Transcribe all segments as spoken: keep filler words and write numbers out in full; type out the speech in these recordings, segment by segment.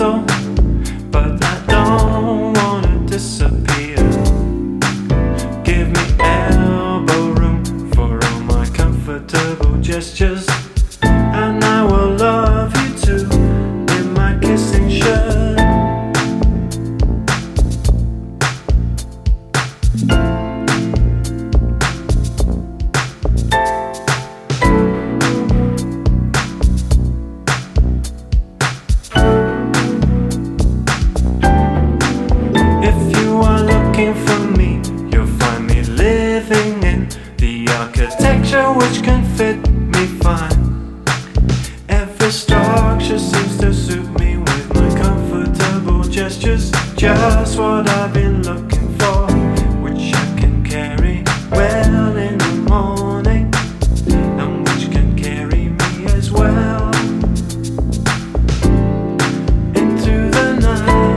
crystal, but I don't wanna disappear. Give me elbow room for all my comfortable gestures, and I will love you too in my kissing shirt. For me, you'll find me living in the architecture which can fit me fine. Every structure seems to suit me with my comfortable gestures. Just what I've been looking for, which I can carry well in the morning, and which can carry me as well into the night.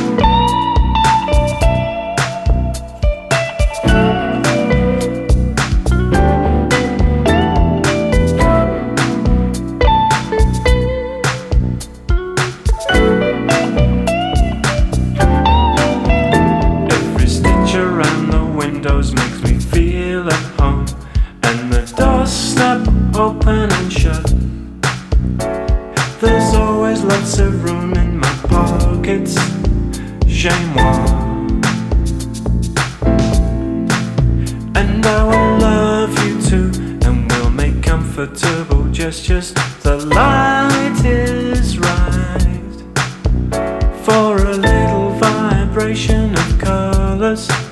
Makes me feel at home, and the doors snap open and shut. There's always lots of room in my pockets, chez moi. And I will love you too, and we'll make comfortable gestures. The light is right for a little vibration of colors.